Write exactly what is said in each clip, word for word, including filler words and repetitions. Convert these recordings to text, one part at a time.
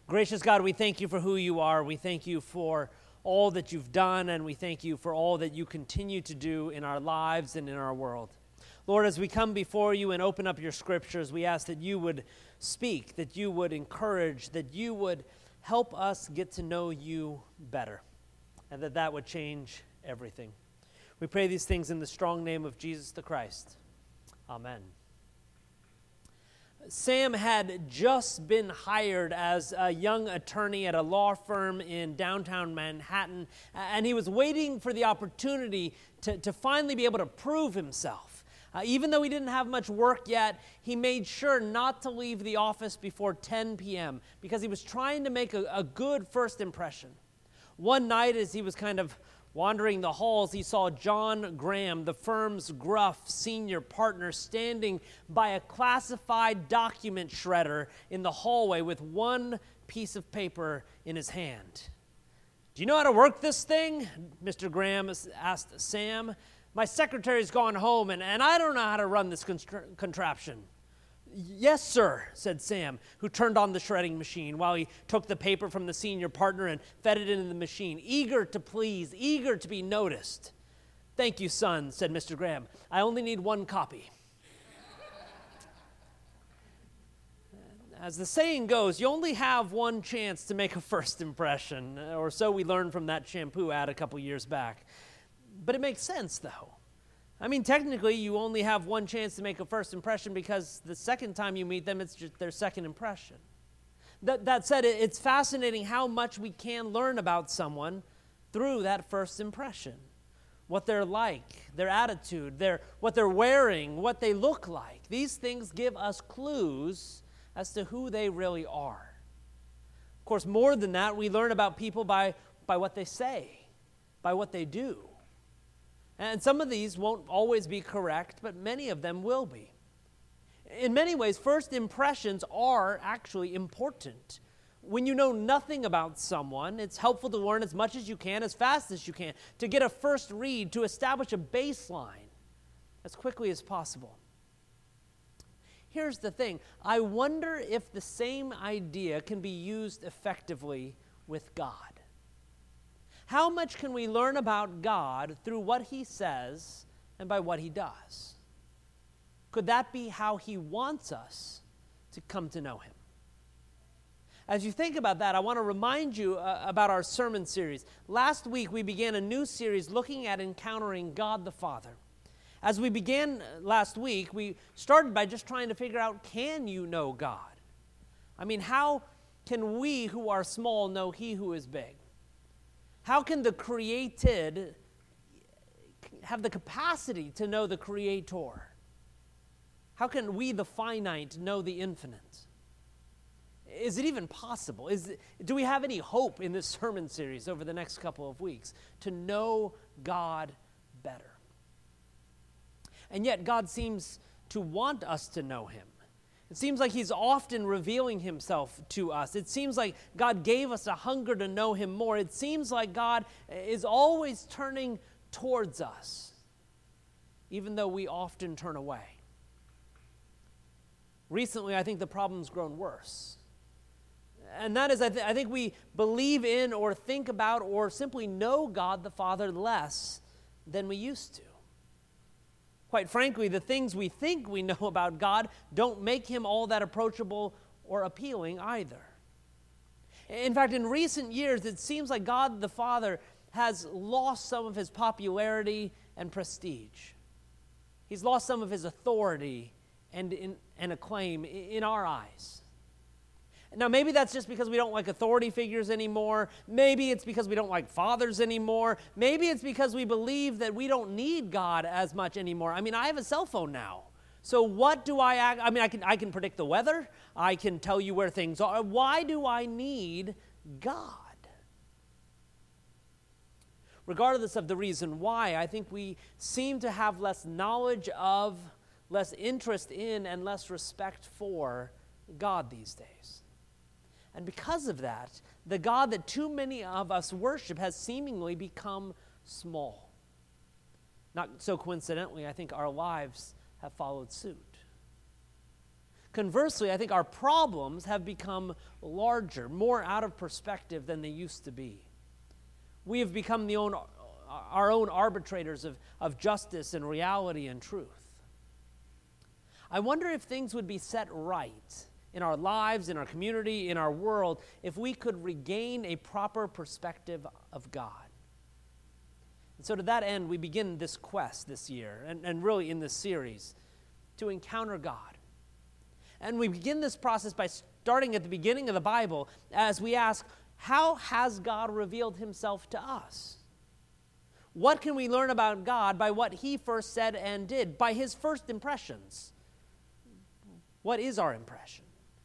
Gracious God, we thank you for who you are. We thank you for all that you've done, and we thank you for all that you continue to do in our lives and in our world. Lord, as we come before you and open up your scriptures, we ask that you would speak, that you would encourage, that you would help us get to know you better, and that that would change everything. We pray these things in the strong name of Jesus the Christ. Amen. Sam had just been hired as a young attorney at a law firm in downtown Manhattan, and he was waiting for the opportunity to, to finally be able to prove himself. Uh, even though he didn't have much work yet, he made sure not to leave the office before ten p.m. because he was trying to make a, a good first impression. One night, as he was kind of wandering the halls, he saw John Graham, the firm's gruff senior partner, standing by a classified document shredder in the hallway with one piece of paper in his hand. "Do you know how to work this thing?" Mister Graham asked Sam. "My secretary's gone home, and, and I don't know how to run this constra- contraption." "Yes, sir," said Sam, who turned on the shredding machine while he took the paper from the senior partner and fed it into the machine, eager to please, eager to be noticed. "Thank you, son," said Mister Graham. "I only need one copy." As the saying goes, you only have one chance to make a first impression, or so we learned from that shampoo ad a couple years back. But it makes sense, though. I mean, technically, you only have one chance to make a first impression because the second time you meet them, it's just their second impression. That, that said, it's fascinating how much we can learn about someone through that first impression. What they're like, their attitude, their, what they're wearing, what they look like. These things give us clues as to who they really are. Of course, more than that, we learn about people by, by what they say, by what they do. And some of these won't always be correct, but many of them will be. In many ways, first impressions are actually important. When you know nothing about someone, it's helpful to learn as much as you can, as fast as you can, to get a first read, to establish a baseline as quickly as possible. Here's the thing. I wonder if the same idea can be used effectively with God. How much can we learn about God through what he says and by what he does? Could that be how he wants us to come to know him? As you think about that, I want to remind you uh, about our sermon series. Last week, we began a new series looking at encountering God the Father. As we began last week, we started by just trying to figure out, can you know God? I mean, how can we who are small know he who is big? How can the created have the capacity to know the Creator? How can we, the finite, know the infinite? Is it even possible? Is it, do we have any hope in this sermon series over the next couple of weeks to know God better? And yet God seems to want us to know him. It seems like he's often revealing himself to us. It seems like God gave us a hunger to know him more. It seems like God is always turning towards us, even though we often turn away. Recently, I think the problem's grown worse. And that is, I, th- I think we believe in or think about or simply know God the Father less than we used to. Quite frankly, the things we think we know about God don't make him all that approachable or appealing either. In fact, in recent years, it seems like God the Father has lost some of his popularity and prestige. He's lost some of his authority and, in, and acclaim in our eyes. Now, maybe that's just because we don't like authority figures anymore. Maybe it's because we don't like fathers anymore. Maybe it's because we believe that we don't need God as much anymore. I mean, I have a cell phone now. So what do I act? I mean, I can I can predict the weather. I can tell you where things are. Why do I need God? Regardless of the reason why, I think we seem to have less knowledge of, less interest in, and less respect for God these days. And because of that, the God that too many of us worship has seemingly become small. Not so coincidentally, I think our lives have followed suit. Conversely, I think our problems have become larger, more out of perspective than they used to be. We have become the own, our own arbitrators of, of justice and reality and truth. I wonder if things would be set right in our lives, in our community, in our world, if we could regain a proper perspective of God. And so to that end, we begin this quest this year, and, and really in this series, to encounter God. And we begin this process by starting at the beginning of the Bible as we ask, how has God revealed himself to us? What can we learn about God by what he first said and did, by his first impressions? What is our impression?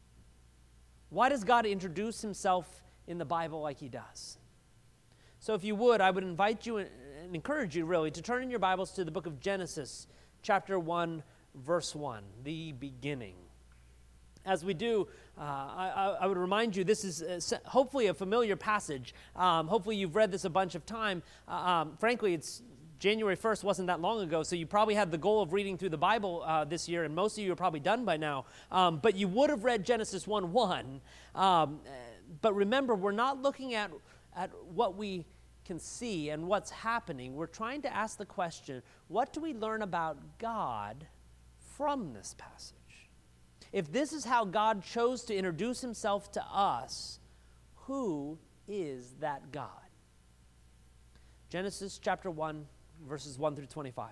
Why does God introduce himself in the Bible like he does? So if you would, I would invite you and encourage you really to turn in your Bibles to the book of Genesis, chapter one, verse one, the beginning. As we do, uh, I, I would remind you, this is uh, hopefully a familiar passage. Um, hopefully you've read this a bunch of time. Uh, um, frankly, it's January first wasn't that long ago, so you probably had the goal of reading through the Bible uh, this year, and most of you are probably done by now. Um, but you would have read Genesis one one. Um, but remember, we're not looking at, at what we can see and what's happening. We're trying to ask the question, what do we learn about God from this passage? If this is how God chose to introduce himself to us, who is that God? Genesis chapter one, verses one through twenty-five.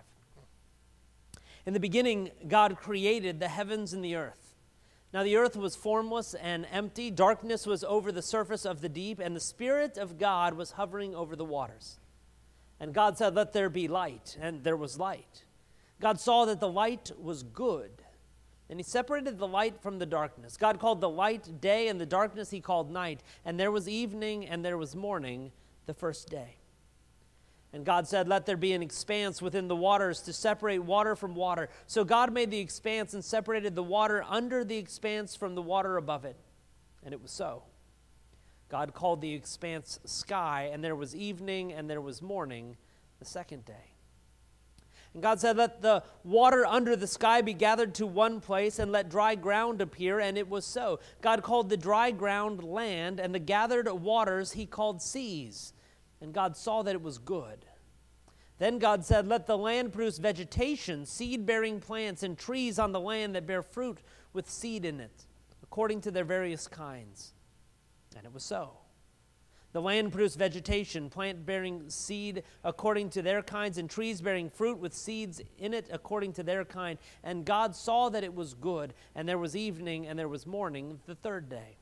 In the beginning, God created the heavens and the earth. Now the earth was formless and empty. Darkness was over the surface of the deep, and the Spirit of God was hovering over the waters. And God said, "Let there be light," and there was light. God saw that the light was good. And he separated the light from the darkness. God called the light day, and the darkness he called night. And there was evening, and there was morning, the first day. And God said, "Let there be an expanse within the waters to separate water from water." So God made the expanse and separated the water under the expanse from the water above it. And it was so. God called the expanse sky, and there was evening, and there was morning, the second day. And God said, "Let the water under the sky be gathered to one place, and let dry ground appear," and it was so. God called the dry ground land, and the gathered waters he called seas. And God saw that it was good. Then God said, "Let the land produce vegetation, seed-bearing plants, and trees on the land that bear fruit with seed in it, according to their various kinds." And it was so. The land produced vegetation, plant-bearing seed according to their kinds, and trees bearing fruit with seeds in it according to their kind. And God saw that it was good, and there was evening, and there was morning, the third day.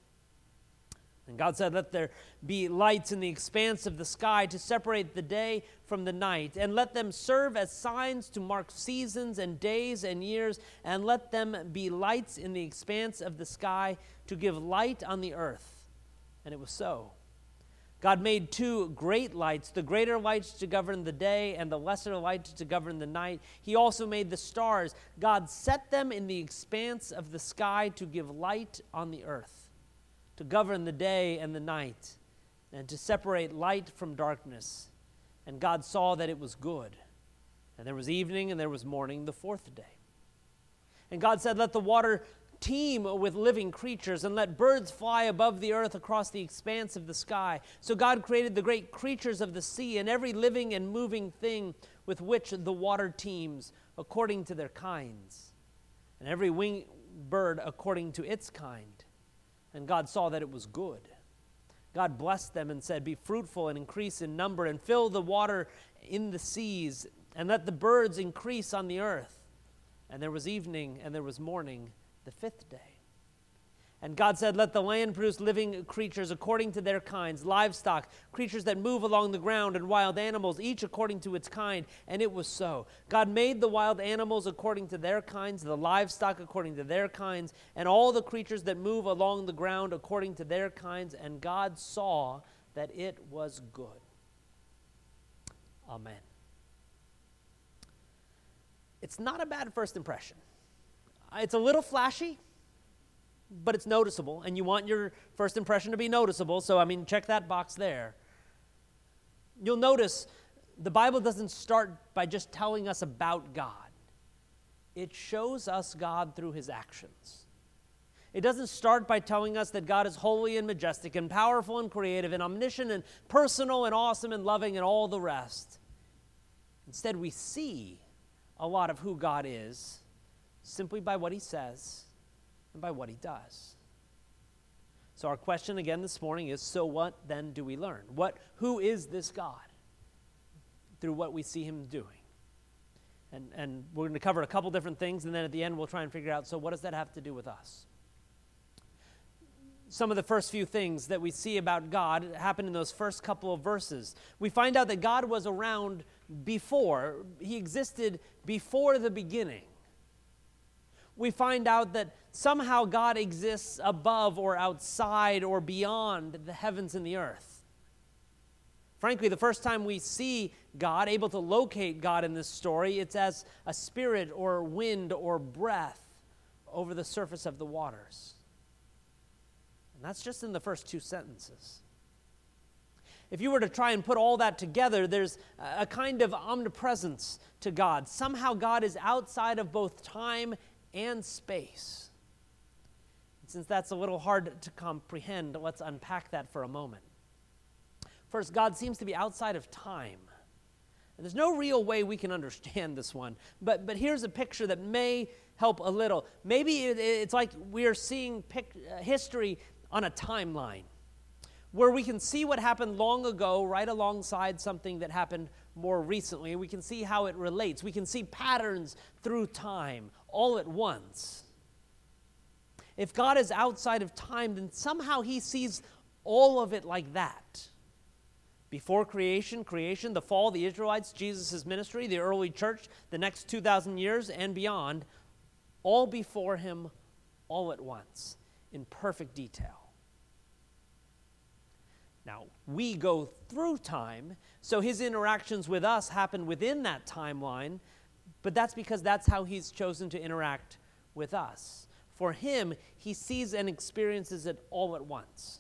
And God said, "Let there be lights in the expanse of the sky to separate the day from the night, and let them serve as signs to mark seasons and days and years, and let them be lights in the expanse of the sky to give light on the earth." And it was so. God made two great lights, the greater light to govern the day and the lesser light to govern the night. He also made the stars. God set them in the expanse of the sky to give light on the earth, to govern the day and the night, and to separate light from darkness. And God saw that it was good. And there was evening and there was morning, the fourth day. And God said, "Let the water teem with living creatures, and let birds fly above the earth across the expanse of the sky." So God created the great creatures of the sea and every living and moving thing with which the water teems, according to their kinds, and every winged bird according to its kind. And God saw that it was good. God blessed them and said, "Be fruitful and increase in number, and fill the water in the seas, and let the birds increase on the earth." And there was evening and there was morning, the fifth day. And God said, "Let the land produce living creatures according to their kinds, livestock, creatures that move along the ground, and wild animals, each according to its kind." And it was so. God made the wild animals according to their kinds, the livestock according to their kinds, and all the creatures that move along the ground according to their kinds. And God saw that it was good. Amen. It's not a bad first impression. It's a little flashy, but it's noticeable, and you want your first impression to be noticeable, so, I mean, check that box there. You'll notice the Bible doesn't start by just telling us about God. It shows us God through his actions. It doesn't start by telling us that God is holy and majestic and powerful and creative and omniscient and personal and awesome and loving and all the rest. Instead, we see a lot of who God is simply by what he says and by what he does. So our question again this morning is, so what then do we learn? What, who is this God? Through what we see him doing. And, and we're going to cover a couple different things, and then at the end we'll try and figure out, so what does that have to do with us? Some of the first few things that we see about God happen in those first couple of verses. We find out that God was around before. He existed before the beginning. We find out that somehow God exists above or outside or beyond the heavens and the earth. Frankly, the first time we see God, able to locate God in this story, it's as a spirit or wind or breath over the surface of the waters. And that's just in the first two sentences. If you were to try and put all that together, there's a kind of omnipresence to God. Somehow God is outside of both time and space. And since that's a little hard to comprehend, let's unpack that for a moment. First, God seems to be outside of time. And there's no real way we can understand this one, but, but here's a picture that may help a little. Maybe it, it's like we're seeing pic, uh, history on a timeline, where we can see what happened long ago right alongside something that happened more recently, and we can see how it relates. We can see patterns through time all at once. If God is outside of time, then somehow he sees all of it like that. Before creation, creation, the fall, the Israelites, Jesus' ministry, the early church, the next two thousand years and beyond, all before him, all at once, in perfect detail. Now, we go through time, so his interactions with us happen within that timeline, but that's because that's how he's chosen to interact with us. For him, he sees and experiences it all at once.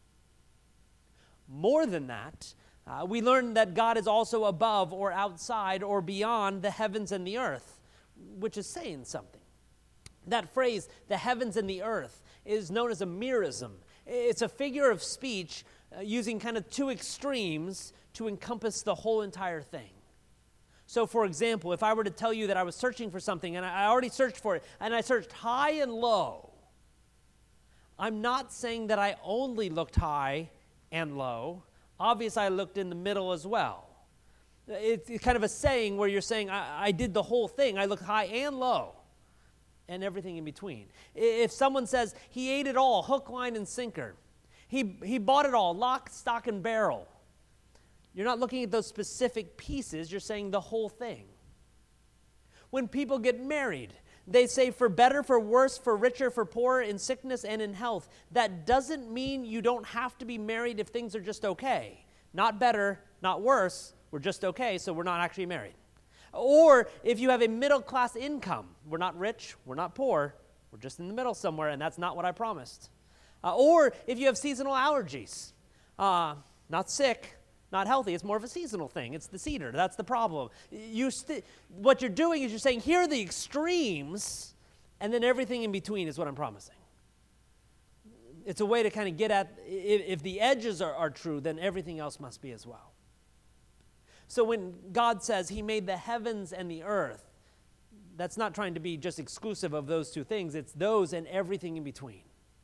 More than that, uh, we learn that God is also above or outside or beyond the heavens and the earth, which is saying something. That phrase, the heavens and the earth, is known as a merism. It's a figure of speech uh, using kind of two extremes to encompass the whole entire thing. So, for example, if I were to tell you that I was searching for something, and I already searched for it, and I searched high and low, I'm not saying that I only looked high and low. Obviously, I looked in the middle as well. It's kind of a saying where you're saying, I, I did the whole thing. I looked high and low, and everything in between. If someone says, he ate it all, hook, line, and sinker, he, he bought it all, lock, stock, and barrel, you're not looking at those specific pieces, you're saying the whole thing. When people get married, they say for better, for worse, for richer, for poorer, in sickness and in health. That doesn't mean you don't have to be married if things are just okay. Not better, not worse, we're just okay, so we're not actually married. Or if you have a middle-class income, we're not rich, we're not poor, we're just in the middle somewhere, and that's not what I promised. Uh, or if you have seasonal allergies, uh, not sick, not healthy, it's more of a seasonal thing. It's the cedar, that's the problem. You st- what you're doing is you're saying, here are the extremes, and then everything in between is what I'm promising. It's a way to kind of get at, if, if the edges are, are true, then everything else must be as well. So when God says he made the heavens and the earth, that's not trying to be just exclusive of those two things. It's those and everything in between.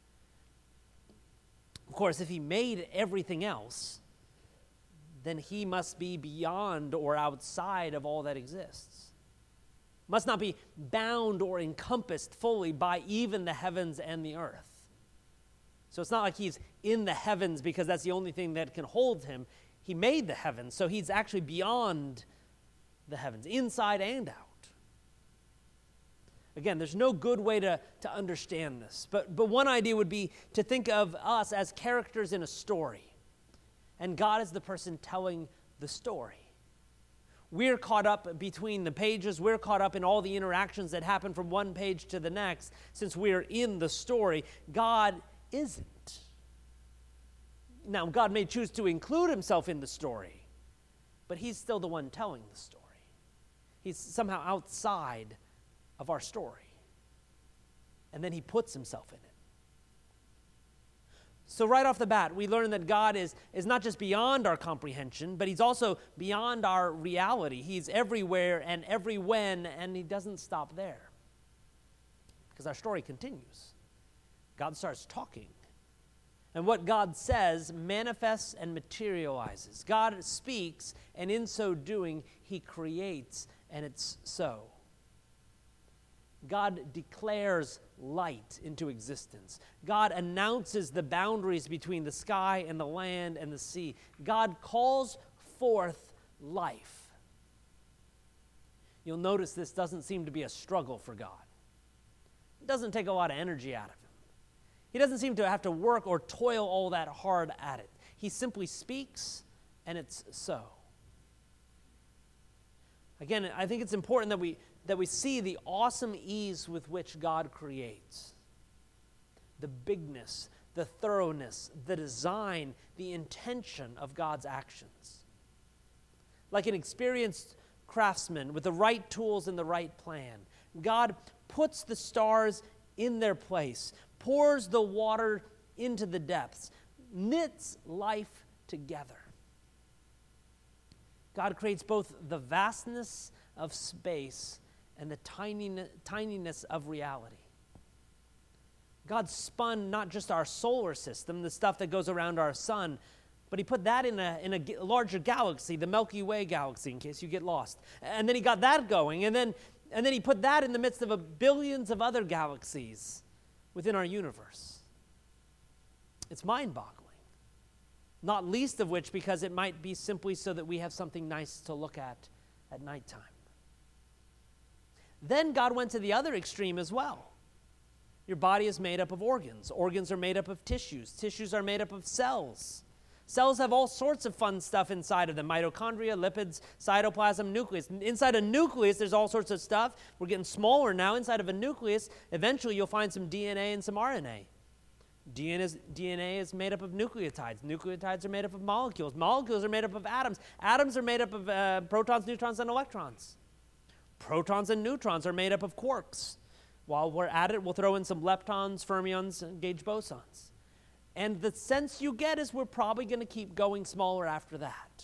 Of course, if he made everything else, then he must be beyond or outside of all that exists. Must not be bound or encompassed fully by even the heavens and the earth. So it's not like he's in the heavens because that's the only thing that can hold him. He made the heavens, so he's actually beyond the heavens, inside and out. Again, there's no good way to, to understand this, but, but one idea would be to think of us as characters in a story, and God is the person telling the story. We're caught up between the pages. We're caught up in all the interactions that happen from one page to the next. Since we're in the story, God isn't. Now, God may choose to include himself in the story, but he's still the one telling the story. He's somehow outside of our story. And then he puts himself in it. So right off the bat, we learn that God is, is not just beyond our comprehension, but he's also beyond our reality. He's everywhere and every when, and he doesn't stop there. Because our story continues. God starts talking. And what God says manifests and materializes. God speaks, and in so doing, he creates, and it's so. God declares light into existence. God announces the boundaries between the sky and the land and the sea. God calls forth life. You'll notice this doesn't seem to be a struggle for God. It doesn't take a lot of energy out of him. He doesn't seem to have to work or toil all that hard at it. He simply speaks, and it's so. Again, I think it's important that we that we see the awesome ease with which God creates. The bigness, the thoroughness, the design, the intention of God's actions. Like an experienced craftsman with the right tools and the right plan, God puts the stars in their place, pours the water into the depths, knits life together. God creates both the vastness of space and the tininess, tininess of reality. God spun not just our solar system, the stuff that goes around our sun, but he put that in a, in a larger galaxy, the Milky Way galaxy, in case you get lost. And then he got that going, and then, and then he put that in the midst of a billions of other galaxies within our universe. It's mind-boggling. Not least of which because it might be simply so that we have something nice to look at at nighttime. Then God went to the other extreme as well. Your body is made up of organs. Organs are made up of tissues. Tissues are made up of cells. Cells have all sorts of fun stuff inside of them. Mitochondria, lipids, cytoplasm, nucleus. Inside a nucleus, there's all sorts of stuff. We're getting smaller now. Inside of a nucleus, eventually you'll find some D N A and some R N A. D N A is, D N A is made up of nucleotides. Nucleotides are made up of molecules. Molecules are made up of atoms. Atoms are made up of uh, protons, neutrons, and electrons. Protons and neutrons are made up of quarks. While we're at it, we'll throw in some leptons, fermions, and gauge bosons. And the sense you get is we're probably going to keep going smaller after that.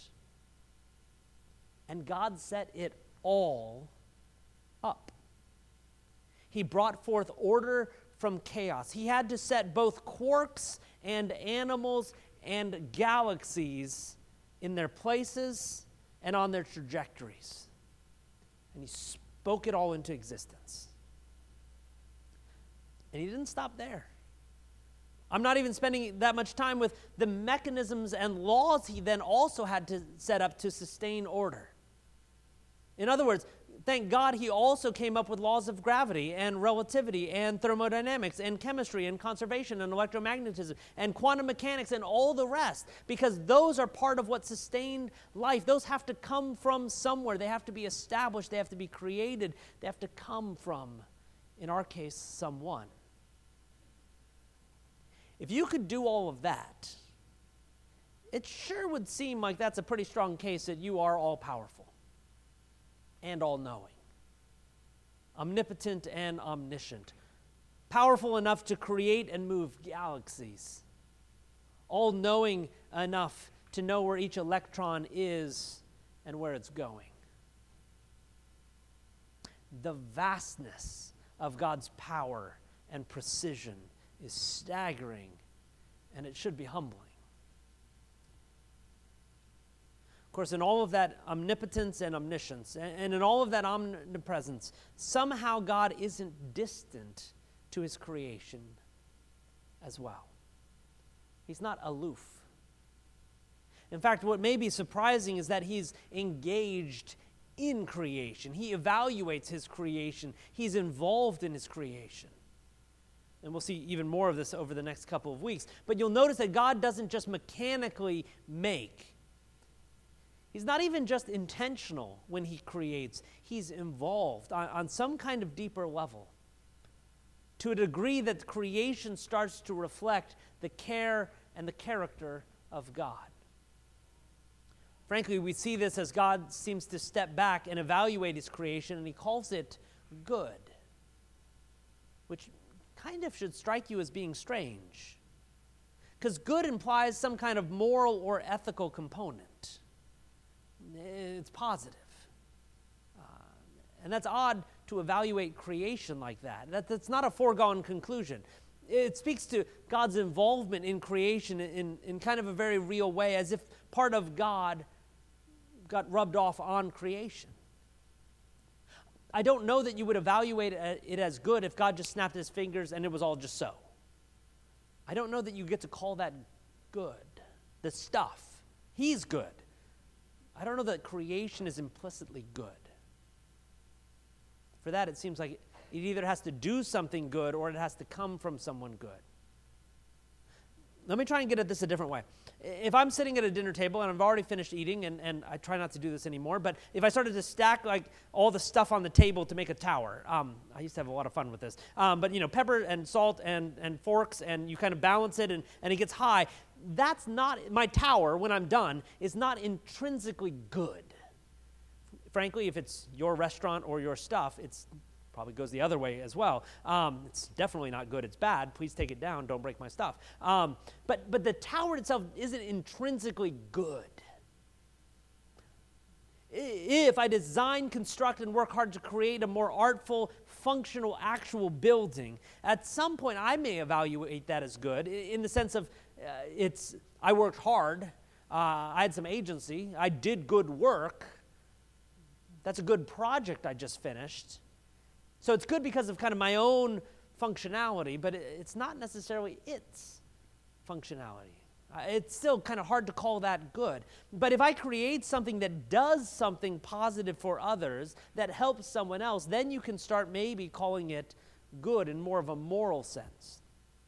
And God set it all up. He brought forth order from chaos. He had to set both quarks and animals and galaxies in their places and on their trajectories. And he spoke it all into existence. And he didn't stop there. I'm not even spending that much time with the mechanisms and laws he then also had to set up to sustain order. In other words, thank God he also came up with laws of gravity and relativity and thermodynamics and chemistry and conservation and electromagnetism and quantum mechanics and all the rest, because those are part of what sustained life. Those have to come from somewhere. They have to be established. They have to be created. They have to come from, in our case, someone. If you could do all of that, it sure would seem like that's a pretty strong case that you are all-powerful and all-knowing, omnipotent and omniscient, powerful enough to create and move galaxies, all-knowing enough to know where each electron is and where it's going. The vastness of God's power and precision is staggering, and it should be humbling. Of course, in all of that omnipotence and omniscience, and in all of that omnipresence, somehow God isn't distant to his creation as well. He's not aloof. In fact, what may be surprising is that he's engaged in creation. He evaluates his creation. He's involved in his creation. And we'll see even more of this over the next couple of weeks. But you'll notice that God doesn't just mechanically make. He's not even just intentional when he creates. He's involved on, on some kind of deeper level, to a degree that creation starts to reflect the care and the character of God. Frankly, we see this as God seems to step back and evaluate his creation, and he calls it good, which kind of should strike you as being strange. because good implies some kind of moral or ethical component. It's positive. Uh, and that's odd to evaluate creation like that. that. That's not a foregone conclusion. It speaks to God's involvement in creation in, in kind of a very real way, as if part of God got rubbed off on creation. I don't know that you would evaluate it as good if God just snapped his fingers and it was all just so. I don't know that you get to call that good. The stuff. He's good. I don't know that creation is implicitly good. For that, it seems like it either has to do something good or it has to come from someone good. Let me try and get at this a different way. If I'm sitting at a dinner table and I've already finished eating, and, and I try not to do this anymore, but if I started to stack like all the stuff on the table to make a tower, um, I used to have a lot of fun with this, um, but you know, pepper and salt and, and forks, and you kind of balance it and, and it gets high, that's not, my tower, when I'm done, is not intrinsically good. Frankly, if it's your restaurant or your stuff, it's probably goes the other way as well. Um, it's definitely not good. It's bad. Please take it down. Don't break my stuff. Um, but, but the tower itself isn't intrinsically good. If I design, construct, and work hard to create a more artful, functional, actual building, at some point I may evaluate that as good in the sense of uh, it's, I worked hard. Uh, I had some agency. I did good work. That's a good project I just finished. So it's good because of kind of my own functionality, but it's not necessarily its functionality. Uh, it's still kind of hard to call that good. But if I create something that does something positive for others, that helps someone else, then you can start maybe calling it good in more of a moral sense.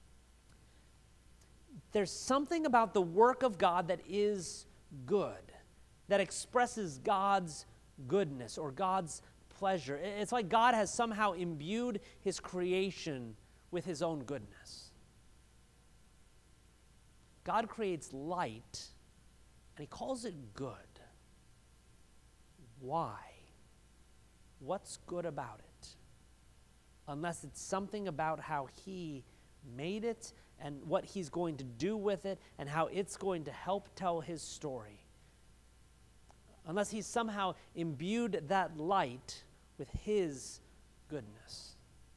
There's something about the work of God that is good, that expresses God's goodness or God's pleasure. It's like God has somehow imbued his creation with his own goodness. God creates light, and he calls it good. Why? What's good about it? Unless it's something about how he made it and what he's going to do with it and how it's going to help tell his story. Unless he's somehow imbued that light with his goodness.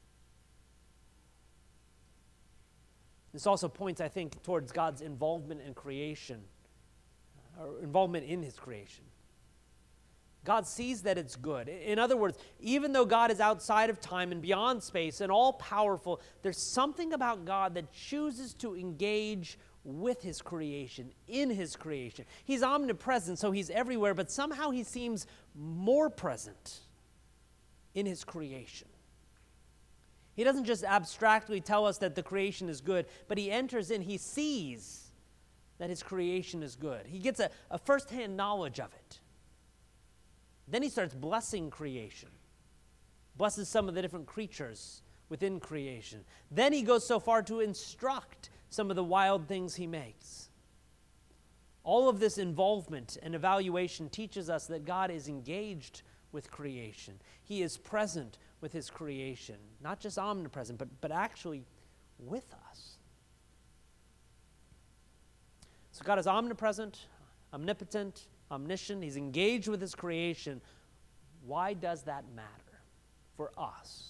This also points, I think, towards God's involvement in creation, or involvement in his creation. God sees that it's good. In other words, even though God is outside of time and beyond space and all-powerful, there's something about God that chooses to engage with his creation, in his creation. He's omnipresent, so he's everywhere, but somehow he seems more present in his creation. He doesn't just abstractly tell us that the creation is good, but he enters in, he sees that his creation is good. He gets a, a first-hand knowledge of it. Then he starts blessing creation, blesses some of the different creatures within creation. Then he goes so far to instruct some of the wild things he makes. All of this involvement and evaluation teaches us that God is engaged with creation. He is present with his creation, not just omnipresent, but, but actually with us. So God is omnipresent, omnipotent, omniscient. He's engaged with his creation. Why does that matter for us?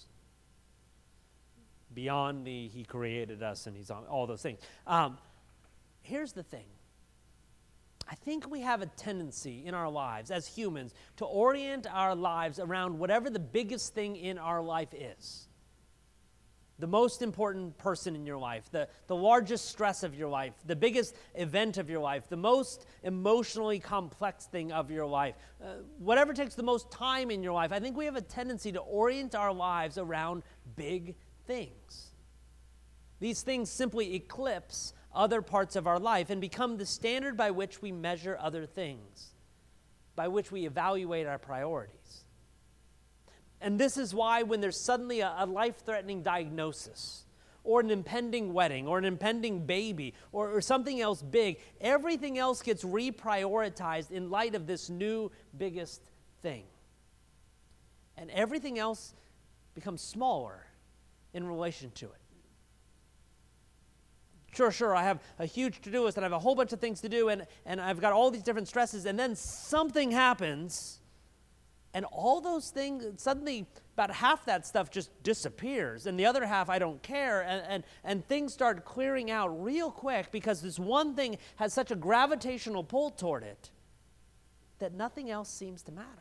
Beyond the he created us and he's on all those things. Um, here's the thing. I think we have a tendency in our lives as humans to orient our lives around whatever the biggest thing in our life is. The most important person in your life, the, the largest stress of your life, the biggest event of your life, the most emotionally complex thing of your life, uh, whatever takes the most time in your life. I think we have a tendency to orient our lives around big things. These things simply eclipse other parts of our life and become the standard by which we measure other things, by which we evaluate our priorities. And this is why when there's suddenly a, a life-threatening diagnosis or an impending wedding or an impending baby or, or something else big, everything else gets reprioritized in light of this new biggest thing. And everything else becomes smaller in relation to it. Sure, sure, I have a huge to-do list and I have a whole bunch of things to do and, and I've got all these different stresses, and then something happens and all those things, suddenly about half that stuff just disappears and the other half I don't care, and, and, and things start clearing out real quick because this one thing has such a gravitational pull toward it that nothing else seems to matter.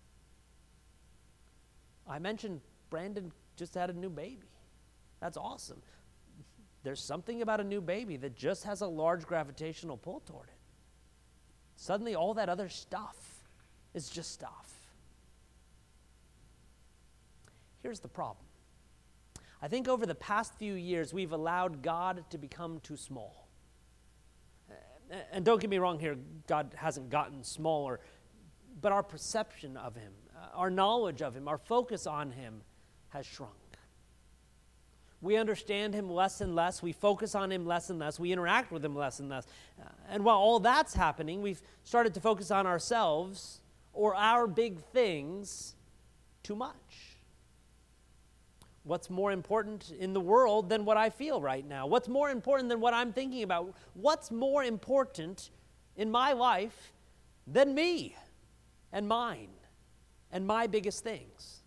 I mentioned Brandon just had a new baby. That's awesome. There's something about a new baby that just has a large gravitational pull toward it. Suddenly all that other stuff is just stuff. Here's the problem. I think over the past few years, we've allowed God to become too small. And don't get me wrong here, God hasn't gotten smaller, but our perception of him, our knowledge of him, our focus on him has shrunk. We understand him less and less. We focus on him less and less. We interact with him less and less. Uh, and while all that's happening, we've started to focus on ourselves or our big things too much. What's more important in the world than what I feel right now? What's more important than what I'm thinking about? What's more important in my life than me and mine and my biggest things?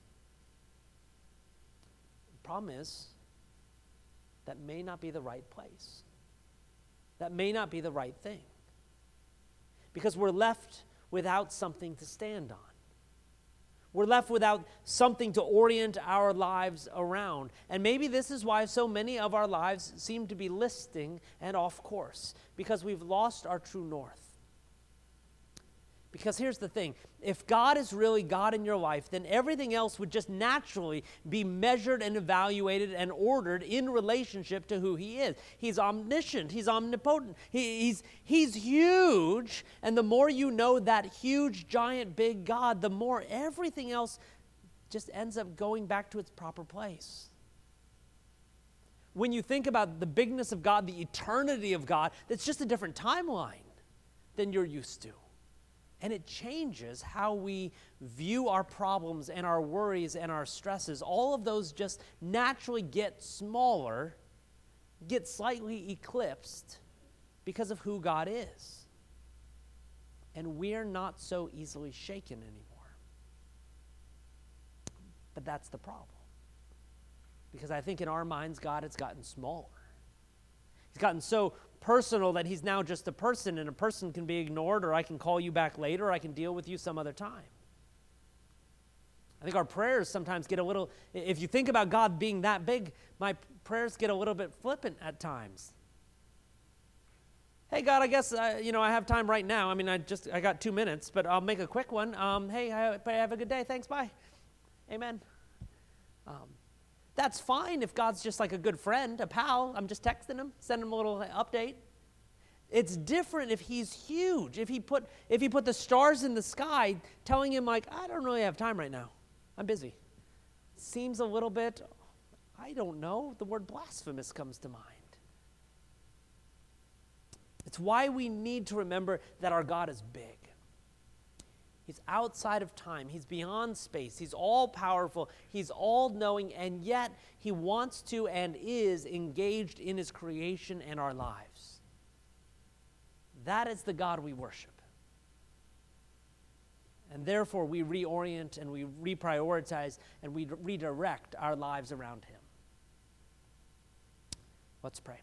The problem is, that may not be the right place. That may not be the right thing. Because we're left without something to stand on. We're left without something to orient our lives around. And maybe this is why so many of our lives seem to be listing and off course, because we've lost our true north. Because here's the thing, if God is really God in your life, then everything else would just naturally be measured and evaluated and ordered in relationship to who he is. He's omniscient, he's omnipotent, he, he's, he's huge, and the more you know that huge, giant, big God, the more everything else just ends up going back to its proper place. When you think about the bigness of God, the eternity of God, that's just a different timeline than you're used to. And it changes how we view our problems and our worries and our stresses. All of those just naturally get smaller, get slightly eclipsed because of who God is. And we're not so easily shaken anymore. But that's the problem. Because I think in our minds, God has gotten smaller. He's gotten so personal that he's now just a person, and a person can be ignored, or I can call you back later, or I can deal with you some other time. I think our prayers sometimes get a little, if you think about God being that big, my prayers get a little bit flippant at times. Hey, God, I guess, uh, you know, I have time right now. I mean, I just, I got two minutes, but I'll make a quick one. Um, hey, I, I have a good day. Thanks, bye. Amen. Um, That's fine if God's just like a good friend, a pal. I'm just texting him, sending him a little update. It's different if he's huge. If he put if he put the stars in the sky, telling him like, I don't really have time right now. I'm busy. Seems a little bit, I don't know, the word blasphemous comes to mind. It's why we need to remember that our God is big. He's outside of time. He's beyond space. He's all-powerful. He's all-knowing, and yet he wants to and is engaged in his creation and our lives. That is the God we worship. And therefore, we reorient and we reprioritize and we redirect our lives around him. Let's pray.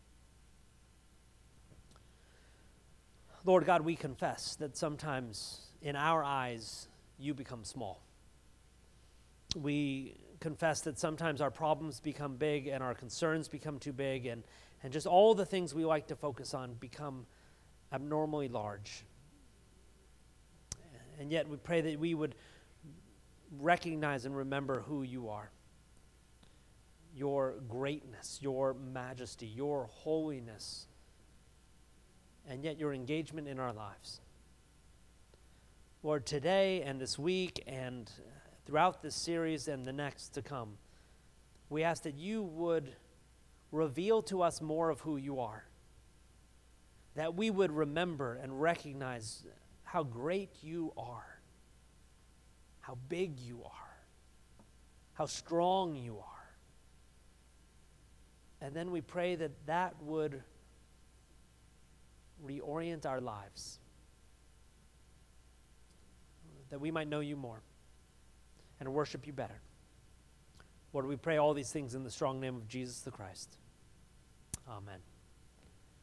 Lord God, we confess that sometimes in our eyes, you become small. We confess that sometimes our problems become big and our concerns become too big, and, and just all the things we like to focus on become abnormally large. And yet we pray that we would recognize and remember who you are. Your greatness, your majesty, your holiness, and yet your engagement in our lives. Lord, today and this week and throughout this series and the next to come, we ask that you would reveal to us more of who you are, that we would remember and recognize how great you are, how big you are, how strong you are. And then we pray that that would reorient our lives, that we might know you more and worship you better. Lord, we pray all these things in the strong name of Jesus the Christ. Amen.